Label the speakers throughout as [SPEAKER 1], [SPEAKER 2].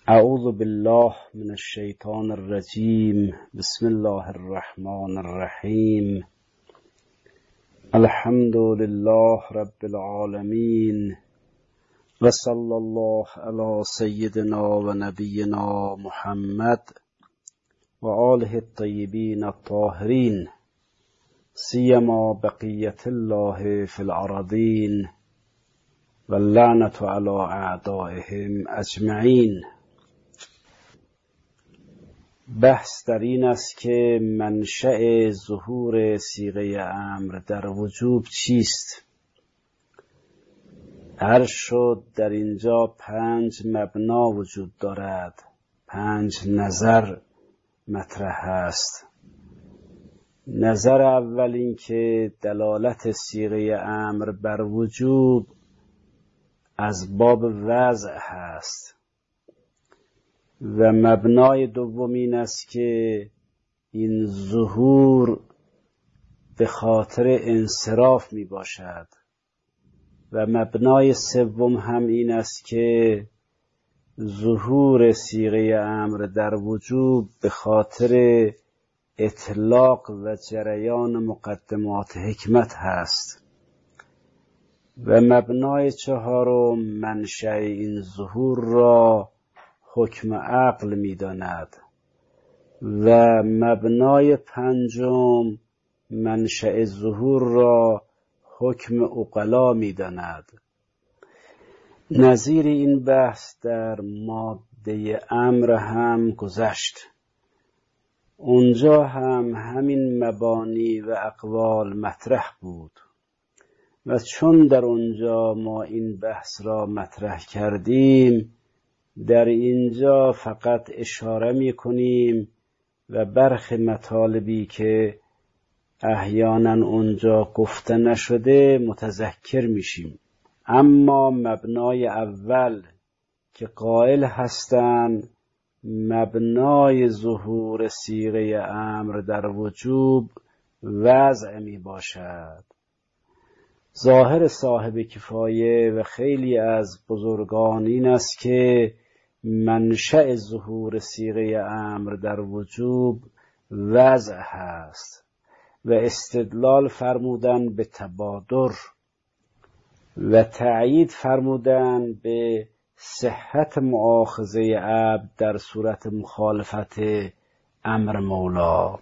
[SPEAKER 1] اعوذ بالله من الشیطان الرجیم. بسم الله الرحمن الرحیم. الحمد لله رب العالمین و صلی الله علی سیدنا و نبینا محمد و آله الطیبین الطاهرین، سیما بقیت الله فی الارضین و اللعنة علی اعدائهم اجمعین. بحث در این است که منشأ ظهور صیغه امر در وجوب چیست؟ عرض شد در اینجا 5 مبنا وجود دارد، 5 نظر مطرح است. نظر اول این که دلالت صیغه امر بر وجوب از باب وضع هست و مبنای دوم این است که این ظهور به خاطر انصراف می باشد و مبنای سوم هم این است که ظهور صیغه امر در وجوب به خاطر اطلاق و جریان مقدمات حکمت هست و مبنای چهارم منشأ این ظهور را حکم عقل می داند و مبنای پنجم منشأ ظهور را حکم عقلا می داند. نظیر این بحث در ماده امر هم گذشت. اونجا هم همین مبانی و اقوال مطرح بود و چون در اونجا ما این بحث را مطرح کردیم، در اینجا فقط اشاره می کنیم و برخی مطالبی که احیانا اونجا گفته نشده متذکر میشیم. اما مبنای اول که قائل هستند مبنای ظهور صیغه امر در وجوب وضع می باشد. ظاهر صاحب کفایه و خیلی از بزرگان این است که منشأ ظهور صیغه امر در وجوب وضع هست و استدلال فرمودن به تبادر و تأیید فرمودن به صحت مؤاخذه عبد در صورت مخالفت امر مولا.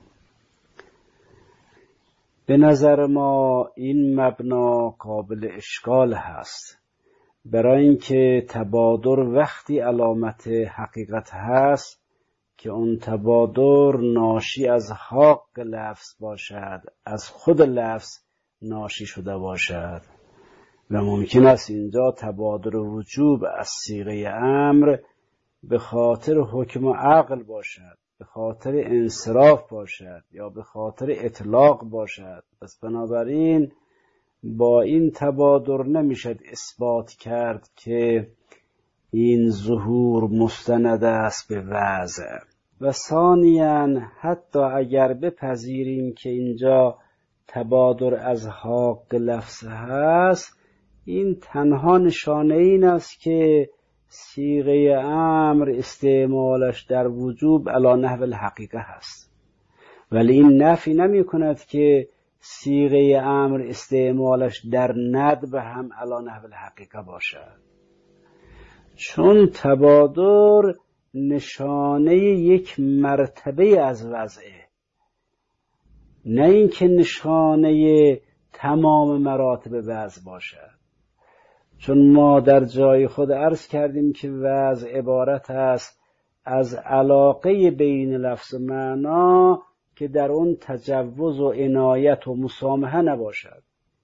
[SPEAKER 1] به نظر ما این مبنا قابل اشکال هست، برای اینکه تبادر وقتی علامت حقیقت هست که اون تبادر ناشی از حق لفظ باشد، از خود لفظ ناشی شده باشد و ممکن است اینجا تبادر وجوب از صیغه امر به خاطر حکم عقل باشد، به خاطر انصراف باشد یا به خاطر اطلاق باشد. پس بنابراین با این تبادر نمیشد اثبات کرد که این ظهور مستند است به وضع. و ثانیاً حتی اگر بپذیریم که اینجا تبادر از حق لفظ هست، این تنها نشانه این است که صیغه امر استعمالش در وجوب علی نحو الحقیقه هست، ولی این نفی نمی کند که صیغه امر استعمالش در ندب هم علی نحو الحقیقه باشد، چون تبادر نشانه یک مرتبه از وضعه، نه اینکه نشانه تمام مراتب وضع باشد. چون ما در جای خود عرض کردیم که وضع عبارت است از علاقه بین لفظ و معنا که در اون تجوز و عنایت و مسامحه نباشد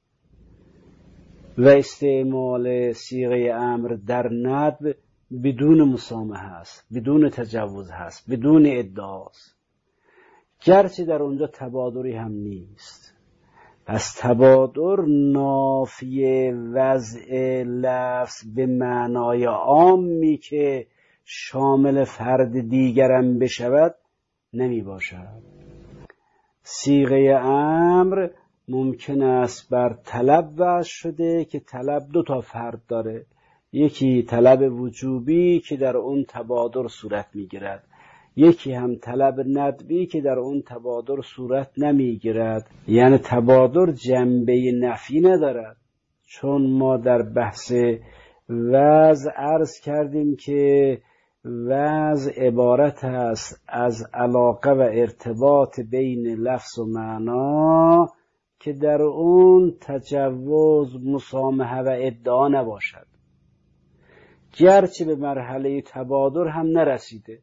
[SPEAKER 1] و استعمال صیغه امر در ندب بدون مسامحه است، بدون تجوز هست، بدون ادعاست، گرچه در اونجا تبادری هم نیست. پس تبادر نافی وضع لفظ به معنای عامی که شامل فرد دیگرم بشود نمی باشد. صیغه امر ممکن است بر طلب وضع شده که طلب 2 فرد داره، یکی طلب وجوبی که در اون تبادر صورت میگیرد، یکی هم طلب ندبی که در اون تبادر صورت نمیگیرد. یعنی تبادر جنبه نفی ندارد، چون ما در بحث وضع عرض کردیم که وضع عبارت است از علاقه و ارتباط بین لفظ و معنا که در اون تجوز، مسامحه و ادعا نباشد، گرچه به مرحله تبادر هم نرسیده.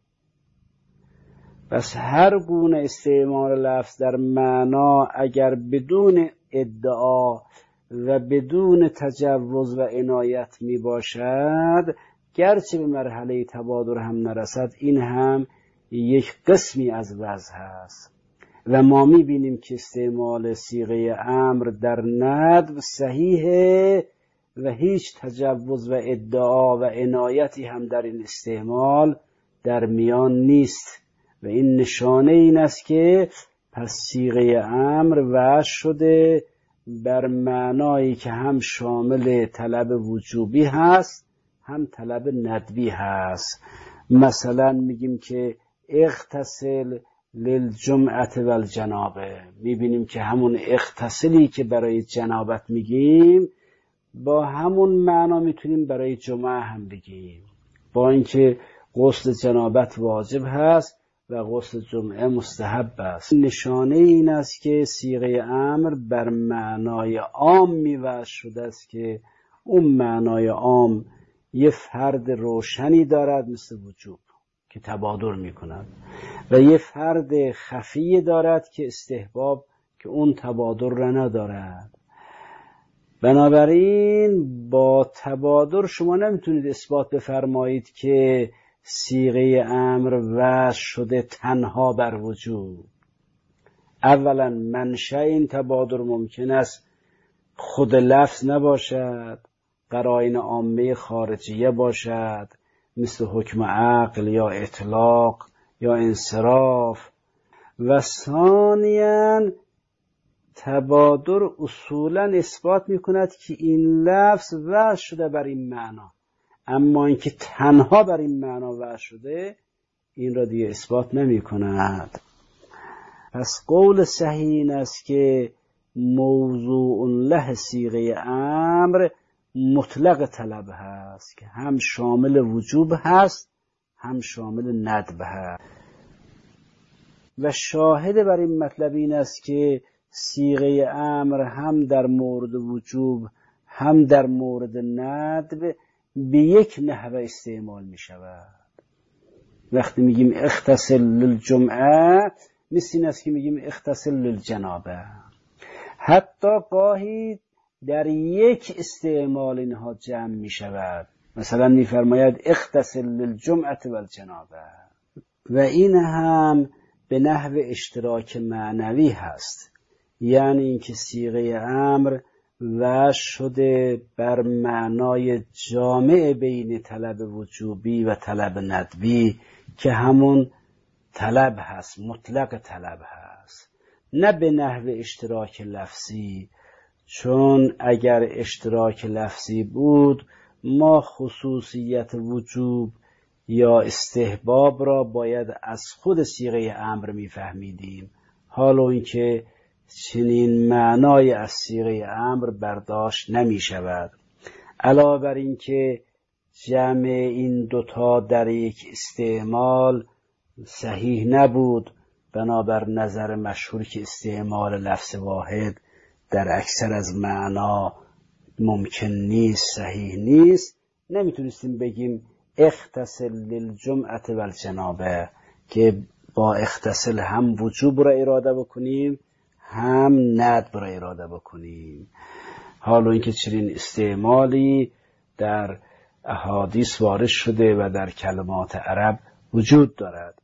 [SPEAKER 1] پس هر گونه استعمال لفظ در معنا اگر بدون ادعا و بدون تجوز و عنایت می باشد، گرچه به مرحله تبادر هم نرسد، این هم یک قسمی از وضع هست. و ما می بینیم که استعمال صیغه امر در ندب صحیحه و هیچ تجوز و ادعا و عنایتی هم در این استعمال در میان نیست و این نشانه این است که پس صیغه امر وضع شده بر معنایی که هم شامل طلب وجوبی هست هم طلب ندبی هست. مثلا میگیم که اغتسل للجمعة والجنابه، میبینیم که همون اغتسلی که برای جنابت میگیم با همون معنا میتونیم برای جمعه هم بگیم، با اینکه غسل جنابت واجب هست و غسل جمعه مستحب است. نشانه این است که صیغه امر بر معنای عام میوضع شده است که اون معنای عام یه فرد روشنی دارد مثل وجوب که تبادر میکند و یه فرد خفی دارد که استحباب که اون تبادر را ندارد. بنابراین با تبادر شما نمیتونید اثبات بفرمایید که صیغه امر وضع شده تنها بر وجوب. اولا منشأ این تبادر ممکن است خود لفظ نباشد، قرائن عامه خارجیه باشد، مثل حکم عقل یا اطلاق یا انصراف. و ثانیاً تبادر اصولاً اثبات میکند که این لفظ وضع شده بر این معنا، اما اینکه تنها بر این معنا وضع شده این را دیگه اثبات نمی کند. پس قول صحیح این است که موضوع له صیغه امر مطلق طلب هست که هم شامل وجوب هست هم شامل ندب هست. و شاهد بر این مطلب این است که صیغه امر هم در مورد وجوب هم در مورد ندب به یک نحوه استعمال می شود. وقتی میگیم اغتسل للجمعه مثل این است که میگیم اغتسل للجنابه. حتی گاهی در یک استعمال اینها جمع می شود، مثلا میفرماید اغتسل للجمعه والجنابه، و این هم به نحو اشتراک معنوی هست، یعنی اینکه صیغه امر وضع شده بر معنای جامع بین طلب وجوبی و طلب ندبی که همون طلب هست، مطلق طلب هست، نه به نحو اشتراک لفظی، چون اگر اشتراک لفظی بود ما خصوصیت وجوب یا استحباب را باید از خود صیغه امر میفهمیدیم، حالا اینکه چنین معنای از صیغه امر برداشت نمی شود. علاوه بر این که جمع این دوتا در یک استعمال صحیح نبود، بنابر نظر مشهور که استعمال لفظ واحد در اکثر از معنا ممکن نیست، صحیح نیست، نمیتونستیم بگیم اغتسل للجمعة والجنابه که با اغتسل هم وجوب را اراده بکنیم هم ندب را اراده بکنیم، حالا اینکه چنین استعمالی در احادیث وارد شده و در کلمات عرب وجود دارد.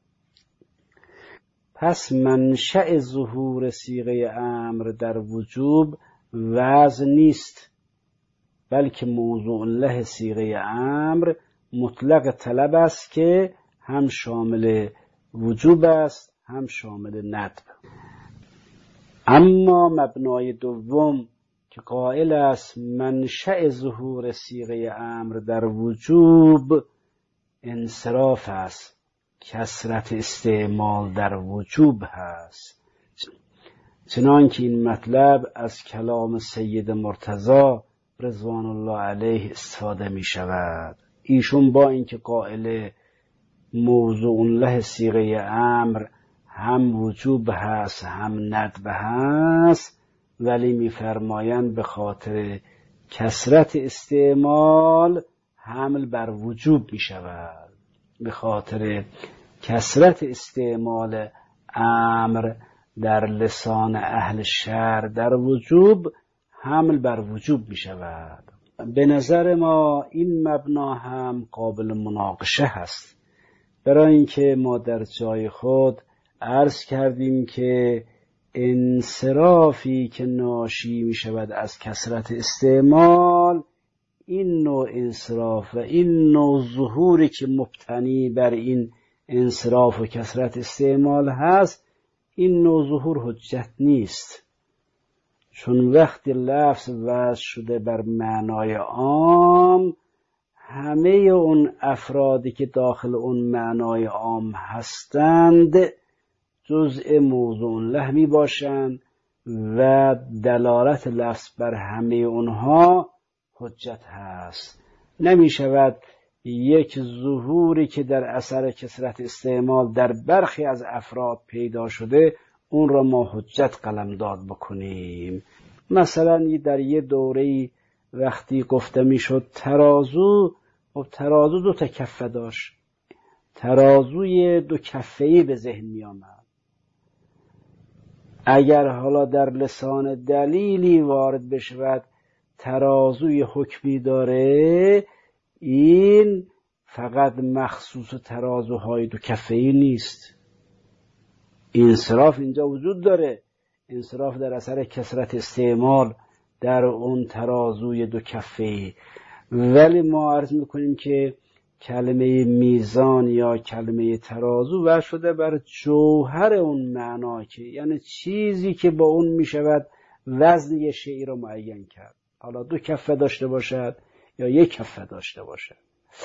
[SPEAKER 1] پس منشأ ظهور صیغه امر در وجوب وضع نیست، بلکه موضوع له صیغه امر مطلق طلب است که هم شامل وجوب است هم شامل ندب. اما مبنای دوم که قائل است منشأ ظهور صیغه امر در وجوب انصراف است، کثرت استعمال در وجوب هست. چنانکه این مطلب از کلام سید مرتضی رضوان الله علیه استفاده می شود. ایشون با اینکه قائل موضوع له صیغه امر هم وجوب هست هم ندب هست، ولی می‌فرمایند به خاطر کثرت استعمال حمل بر وجوب می شود. به خاطر کثرت استعمال امر در لسان اهل شرع در وجوب حمل بر وجوب می شود. به نظر ما این مبنا هم قابل مناقشه هست، برای اینکه ما در جای خود عرض کردیم که انصرافی که ناشی می شود از کثرت استعمال، این نوع انصراف و این نوع ظهوری که مبتنی بر این انصراف و کثرت استعمال هست، این نوع ظهور حجت نیست. چون وقتی لفظ وضع شده بر معنای عام، همه اون افرادی که داخل اون معنای عام هستند جزء موضوع له می باشند و دلالت لفظ بر همه اونها حجت هست. نمی شود یک ظهوری که در اثر کثرت استعمال در برخی از افراد پیدا شده اون را ما حجت قلمداد بکنیم. مثلا در یه دوره وقتی گفته می شد ترازو، خب ترازو 2 تا کفه داشت، ترازوی 2 کفه‌ای به ذهن می آمد. اگر حالا در لسان دلیلی وارد بشود ترازوی حکمی داره، این فقط مخصوص ترازوهای 2 کفه‌ای نیست. انصراف اینجا وجود داره، انصراف در اثر کثرت استعمال در اون ترازوی 2 کفه‌ای. ولی ما عرض میکنیم که کلمه میزان یا کلمه ترازو وضع شده بر جوهر اون معنا، که یعنی چیزی که با اون میشود وزن یه شیء رو معین کرد، حالا 2 کفه داشته باشد یا 1 کفه داشته باشد.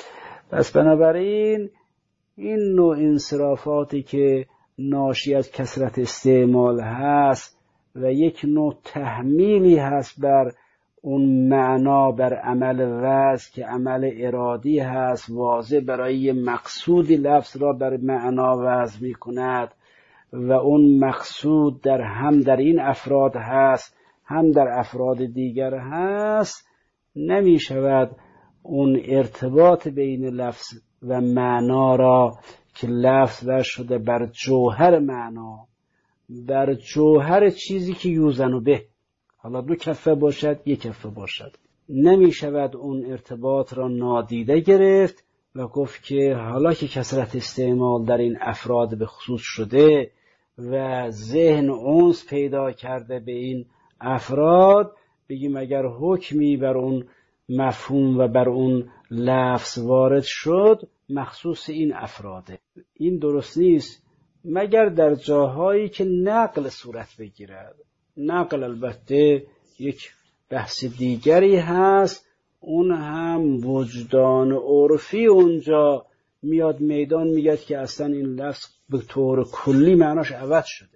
[SPEAKER 1] پس بنابراین این نوع انصرافاتی که ناشی از کثرت استعمال هست و یک نوع تحمیلی هست بر اون معنا بر عمل وضع که عمل ارادی هست، واضح برای مقصودی لفظ را بر معنا وضع می کند و اون مقصود هم در این افراد هست هم در افراد دیگر هست، نمی شود اون ارتباط بین لفظ و معنا را که لفظ وضع شده بر جوهر معنا، بر جوهر چیزی که یوزن به، حالا 2 کفه باشد 1 کفه باشد، نمی شود اون ارتباط را نادیده گرفت و گفت که حالا که کثرت استعمال در این افراد به خصوص شده و ذهن اونس پیدا کرده به این افراد، بگیم اگر حکمی بر اون مفهوم و بر اون لفظ وارد شد مخصوص این افراده. این درست نیست مگر در جاهایی که نقل صورت بگیرد. نقل البته یک بحث دیگری هست، اون هم وجدان عرفی اونجا میاد میدان میگه که اصلا این لفظ به طور کلی معناش عوض شده،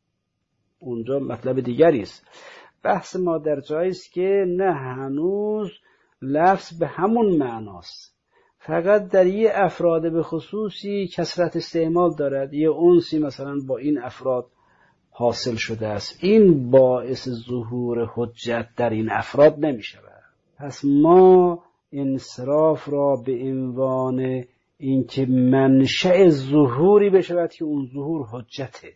[SPEAKER 1] اونجا مطلب دیگری است. بحث ما در جایی است که نه، هنوز لفظ به همون معناست، فقط در یه افراد به خصوصی کثرت استعمال دارد، یه انسی مثلا با این افراد حاصل شده است، این باعث ظهور حجت در این افراد نمی شود. پس ما انصراف را به عنوان اینکه منشأ ظهوری بشود که اون ظهور حجته،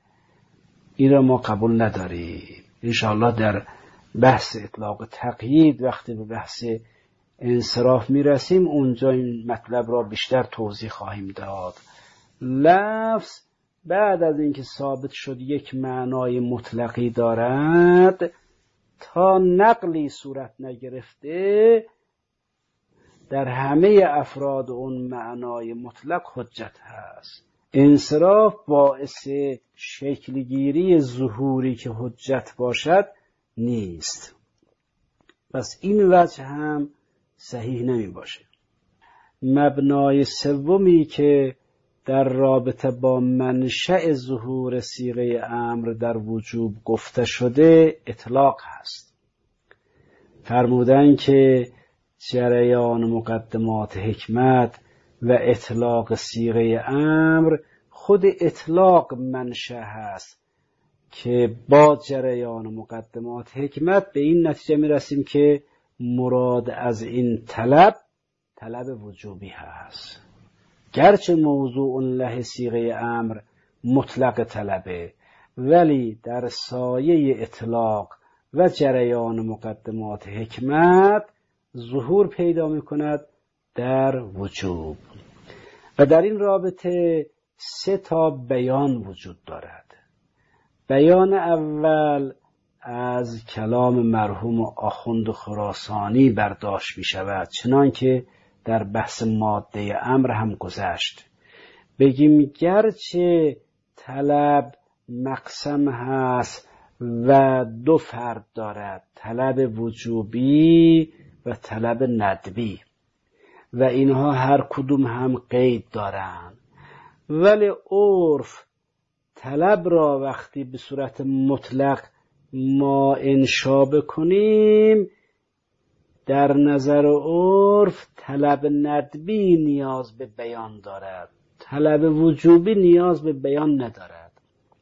[SPEAKER 1] این را ما قبول نداریم. انشاءالله در بحث اطلاق تقیید وقتی به بحث انصراف میرسیم اونجا این مطلب را بیشتر توضیح خواهیم داد. لفظ بعد از اینکه ثابت شد یک معنای مطلقی دارد، تا نقلی صورت نگرفته در همه افراد اون معنای مطلق حجت هست. انصراف باعث شکلگیری ظهوری که حجت باشد نیست. پس این وجه هم صحیح نمی باشه. مبنای سومی که در رابطه با منشأ ظهور صیغه امر در وجوب گفته شده اطلاق هست. فرمودن که جریان مقدمات حکمت و اطلاق صیغه امر خود اطلاق منشأ هست که با جریان مقدمات حکمت به این نتیجه می رسیم که مراد از این طلب وجوبی هست. گرچه موضوع له صیغه امر مطلق طلبه، ولی در سایه اطلاق و جریان مقدمات حکمت ظهور پیدا می کند در وجوب. و در این رابطه 3 بیان وجود دارد. بیان اول از کلام مرحوم آخوند خراسانی برداشت می شود، چنان که در بحث ماده امر هم گذشت. بگیم گرچه طلب مقسم هست و 2 فرد دارد، طلب وجوبی و طلب ندبی، و اینها هر کدوم هم قید دارند، ولی عرف طلب را وقتی به صورت مطلق ما انشا بکنیم، در نظر عرف طلب ندبی نیاز به بیان دارد، طلب وجوبی نیاز به بیان ندارد.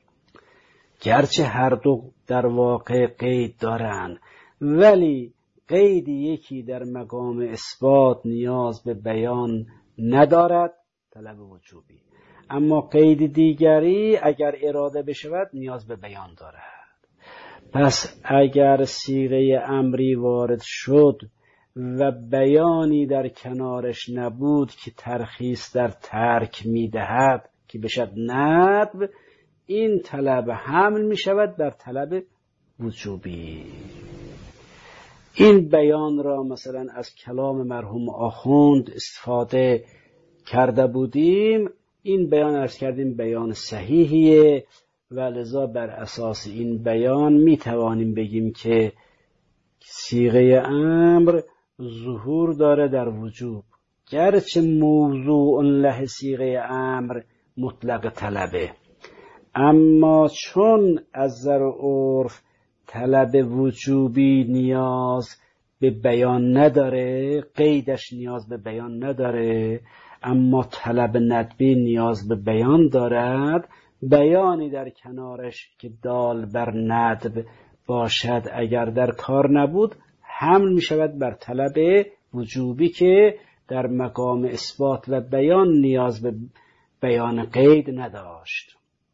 [SPEAKER 1] گرچه هر دو در واقع قید دارند، ولی قید یکی در مقام اثبات نیاز به بیان ندارد، طلب وجوبی، اما قید دیگری اگر اراده بشود نیاز به بیان دارد. پس اگر صیغه امری وارد شد و بیانی در کنارش نبود که ترخیص در ترک میدهد که بشد ندب، این طلب حمل می شود بر طلب وجوبی. این بیان را مثلا از کلام مرحوم آخوند استفاده کرده بودیم. این بیان عرض کردیم بیان صحیحیه و لذا بر اساس این بیان می توانیم بگیم که صیغه امر ظهور داره در وجوب، گرچه موضوع له صیغه امر مطلق طلبه، اما چون از نظر عرف طلب وجوبی نیاز به بیان نداره، قیدش نیاز به بیان نداره، اما طلب ندبی نیاز به بیان دارد، بیانی در کنارش که دال بر ندب باشد اگر در کار نبود حمل می شود بر طلب وجوبی که در مقام اثبات و بیان نیاز به بیان قید نداشت.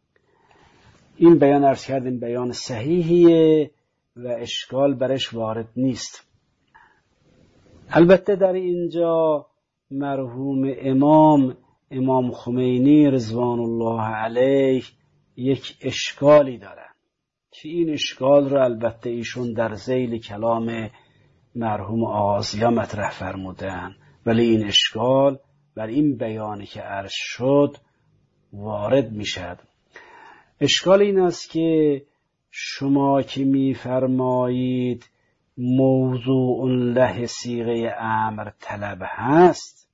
[SPEAKER 1] این بیان عرض کردیم بیان صحیحیه و اشکال برش وارد نیست. البته در اینجا مرحوم امام خمینی رضوان الله علیه یک اشکالی دارن که این اشکال را البته ایشون در ذیل کلام مرحوم آغازیه مطرح فرمودن، ولی این اشکال بر این بیانی که عرض شد وارد میشد. اشکال این است که شما که میفرمایید موضوع له صیغه امر طلب هست،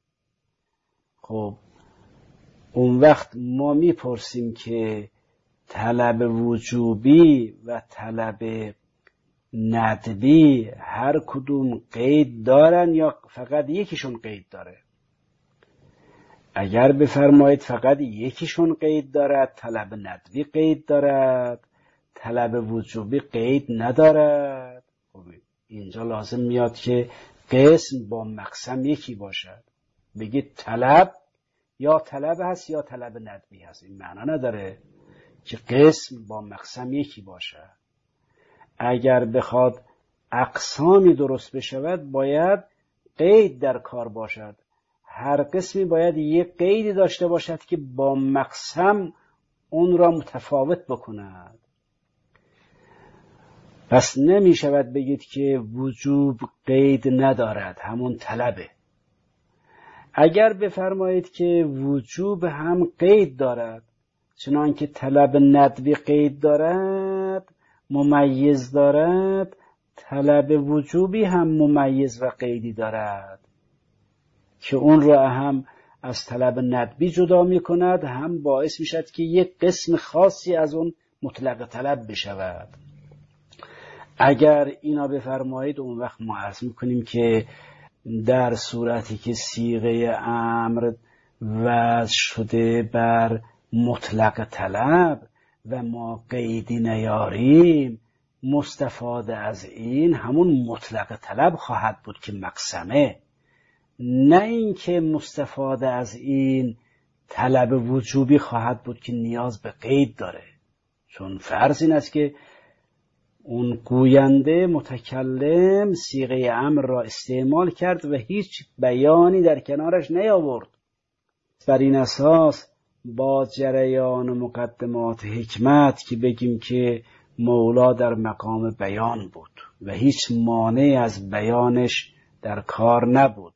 [SPEAKER 1] خب اون وقت ما میپرسیم که طلب وجوبی و طلب ندبی هر کدوم قید دارن یا فقط یکیشون قید داره؟ اگر بفرمایید فقط یکیشون قید دارد، طلب ندبی قید دارد، طلب وجوبی قید ندارد، خب اینجا لازم میاد که قسم با مقسم یکی باشد. بگید طلب یا طلب هست یا طلب ندبی هست، این معنا نداره که قسم با مقسم یکی باشد. اگر بخواد اقسامی درست بشود باید قید در کار باشد، هر قسمی باید یک قیدی داشته باشد که با مقسم اون را متفاوت بکند. پس نمی شود بگید که وجوب قید ندارد، همون طلبه. اگر بفرمایید که وجوب هم قید دارد، چنانکه طلب ندبی قید دارد، ممیز دارد، طلب وجوبی هم ممیز و قیدی دارد که اون را هم از طلب ندبی جدا می کند، هم باعث می شود که یک قسم خاصی از اون مطلق طلب بشود. اگر اینا بفرمایید اون وقت ما عرض می کنیم که در صورتی که صیغه امر وضع شده بر مطلق طلب و ما قیدی نیاریم، مستفاده از این همون مطلق طلب خواهد بود که مقسمه، نه اینکه مستفاده از این طلب وجوبی خواهد بود که نیاز به قید داره. چون فرض این است که اون گوینده متکلم صیغه امر را استعمال کرد و هیچ بیانی در کنارش نیاورد. بر این اساس با جریان مقدمات حکمت که بگیم که مولا در مقام بیان بود و هیچ مانع از بیانش در کار نبود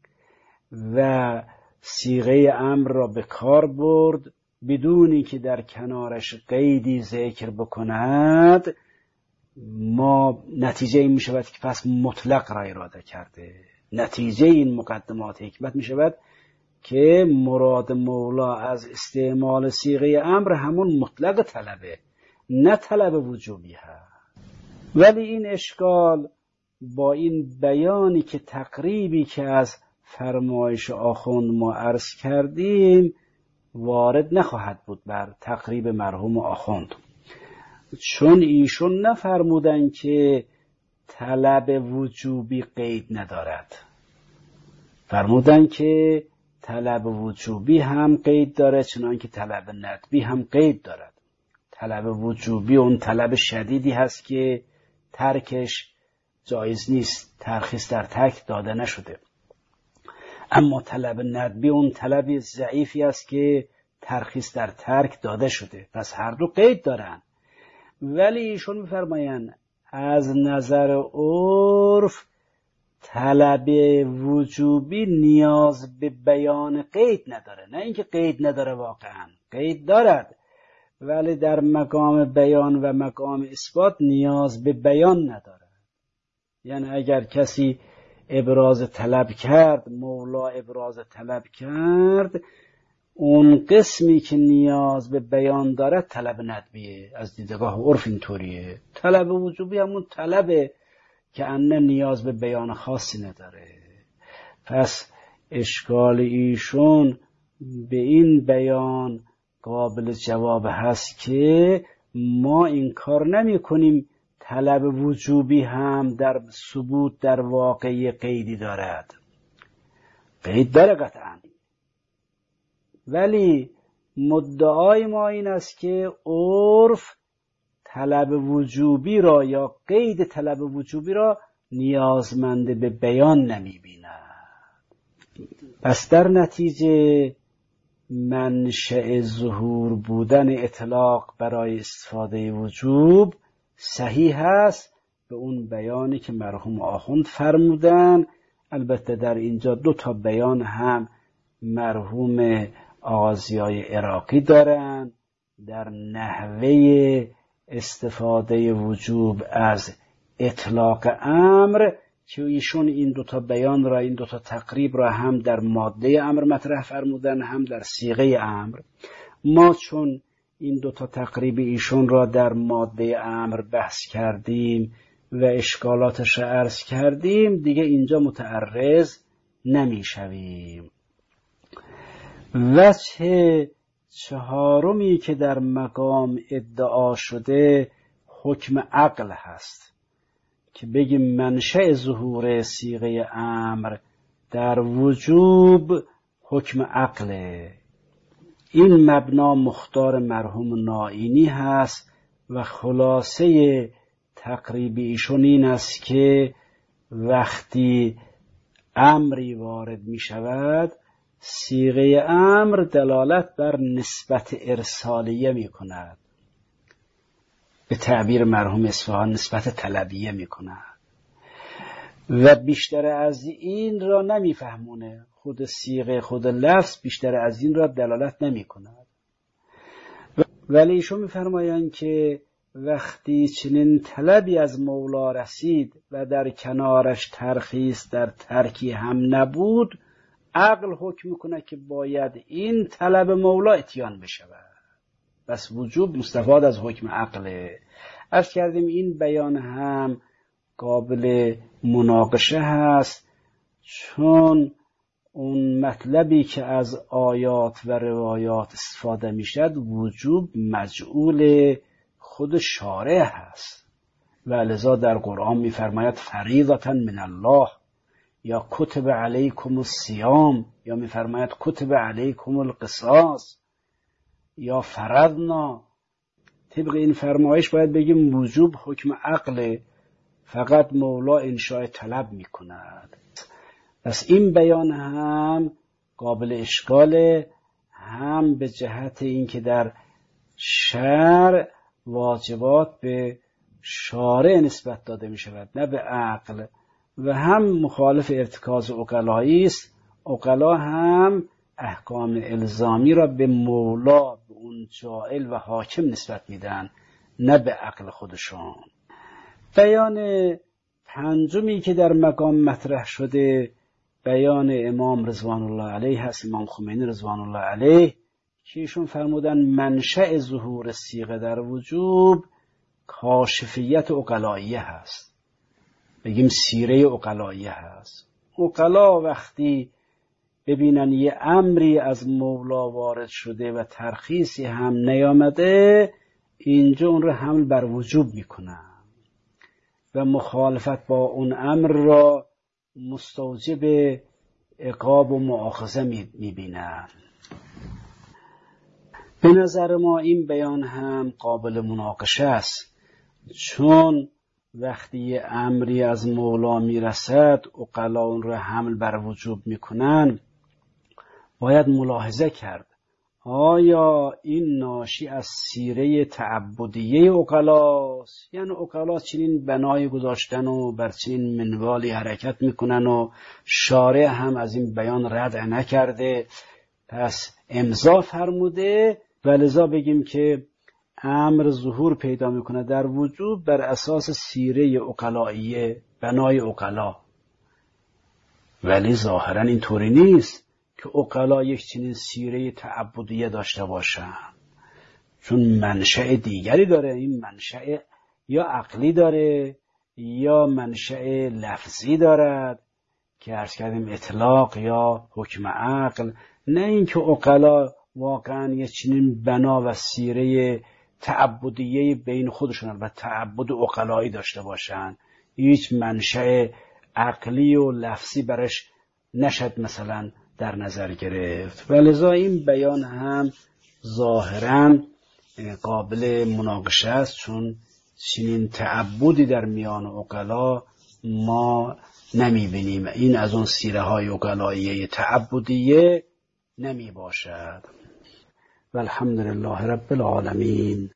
[SPEAKER 1] و صیغه امر را به کار برد بدونی که در کنارش قیدی ذکر بکند، ما نتیجه این می شود که پس مطلق را اراده کرده. نتیجه این مقدمات حکمت می شود که مراد مولا از استعمال صیغه امر همون مطلق طلبه، نه طلب وجوبی هست. ولی این اشکال با این بیانی که تقریبی که از فرمایش آخوند ما عرض کردیم وارد نخواهد بود بر تقریب مرحوم آخوند، چون ایشون نفرمودن که طلب وجوبی قید ندارد، فرمودن که طلب وجوبی هم قید داره، چنان که طلب ندبی هم قید دارد. طلب وجوبی اون طلب شدیدی هست که ترکش جایز نیست، ترخیص در ترک داده نشده. اما طلب ندبی اون طلب ضعیفی است که ترخیص در ترک داده شده. پس هر دو قید دارن. ولی ایشون می‌فرمایند از نظر عرف طلب وجوبی نیاز به بیان قید نداره. نه اینکه قید نداره، واقعا قید دارد، ولی در مقام بیان و مقام اثبات نیاز به بیان نداره. یعنی اگر کسی ابراز طلب کرد، مولا ابراز طلب کرد، اون قسمی که نیاز به بیان داره طلب ندبیه. از دیدگاه عرف اینطوریه. طلب وجوبی همون طلبه که انه نیاز به بیان خاصی نداره. پس اشکال ایشون به این بیان قابل جواب هست که ما این کار نمی کنیم طلب وجوبی هم در ثبوت در واقعی قیدی دارد. قید داره قطعا، ولی مدعای ما این است که عرف طلب وجوبی را یا قید طلب وجوبی را نیازمند به بیان نمی بیند. پس در نتیجه منشأ ظهور بودن اطلاق برای استفاده وجوب صحیح است به اون بیانی که مرحوم آخوند فرمودن. البته در اینجا دو تا بیان هم مرحوم آغازیای عراقی دارن در نحوه استفاده وجوب از اطلاق امر، که ایشون این دوتا بیان را، این دوتا تقریب را هم در ماده امر مطرح فرمودن، هم در صیغه امر. ما چون این دوتا تقریب ایشون را در ماده امر بحث کردیم و اشکالاتش را عرض کردیم، دیگه اینجا متعرض نمی شویم. وجه چهارمی که در مقام ادعا شده حکم عقل هست که بگیم منشأ ظهور صیغه امر در وجوب حکم عقله. این مبنا مختار مرحوم نائینی هست و خلاصه تقریبی ایشون این است که وقتی امری وارد می شود صیغه امر دلالت بر نسبت ارسالیه می کند، به تعبیر مرحوم اصفهان نسبت طلبیه می کند و بیشتر از این را نمی فهمونه. خود صیغه، خود لفظ بیشتر از این را دلالت نمی کند. ولی ایشون می فرمایند که وقتی چنین طلبی از مولا رسید و در کنارش ترخیص در ترکی هم نبود، عقل حکم میکنه که باید این طلب مولا اتیان بشود. بس وجوب مستفاد از حکم عقله. عرض کردیم این بیان هم قابل مناقشه هست، چون اون مطلبی که از آیات و روایات استفاده میشد وجوب مجعول خود شارع هست و لذا در قرآن میفرماید فریضة من الله، یا کتب علیکم الصیام، یا میفرماید کتب علیکم القصاص، یا فرضنا. طبق این فرمایش باید بگیم وجوب حکم عقل، فقط مولا انشاء طلب میکند. پس این بیان هم قابل اشکاله، هم به جهت اینکه در شرع واجبات به شارع نسبت داده می شود نه به عقل، و هم مخالف ارتکاز عقلایی است. عقلا هم احکام الزامی را به مولا، به اون جائل و حاکم نسبت میدن نه به عقل خودشان. بیان پنجمی که در مقام مطرح شده بیان امام رضوان الله علیه هست، امام خمینی رضوان الله علیه، که ایشون فرمودن منشأ ظهور صیغه در وجوب کاشفیت عقلاییه هست، بگیم سیره عقلاییه هست. عقلا وقتی ببینن یه امری از مولا وارد شده و ترخیصی هم نیامده، اینجا اون رو حمل بر وجوب میکنن و مخالفت با اون امر را مستوجب عقاب و مؤاخذه میبینن. به نظر ما این بیان هم قابل مناقشه است، چون وقتی یه امری از مولا میرسد عقلا اون رو حمل بر وجوب میکنن، باید ملاحظه کرد آیا این ناشی از سیره تعبدیه عقلاست؟ یعنی عقلا چنین بنای گذاشتن و بر چنین منوالی حرکت میکنن و شارع هم از این بیان رد نکرده، پس امضا فرموده و لذا بگیم که امر ظهور پیدا میکنه در وجوب بر اساس سیره عقلاییه، بنای عقلا. ولی ظاهرا اینطوری نیست که عقلا یک چنین سیره تعبدیه داشته باشن، چون منشأ دیگری داره. این منشأ یا عقلی داره یا منشأ لفظی دارد که عرض کردیم اطلاق یا حکم عقل، نه اینکه عقلا واقعا یک چنین بنا و سیره تعبدیه بین خودشون و تعبد عقلایی داشته باشن، هیچ منشأ عقلی و لفظی برش نشد مثلا در نظر گرفت. ولذا این بیان هم ظاهراً قابل مناقشه است، چون چنین تعبدی در میان عقلا ما نمیبینیم. این از اون سیره های عقلاییه تعبدیه نمی باشد. والحمد لله رب العالمین.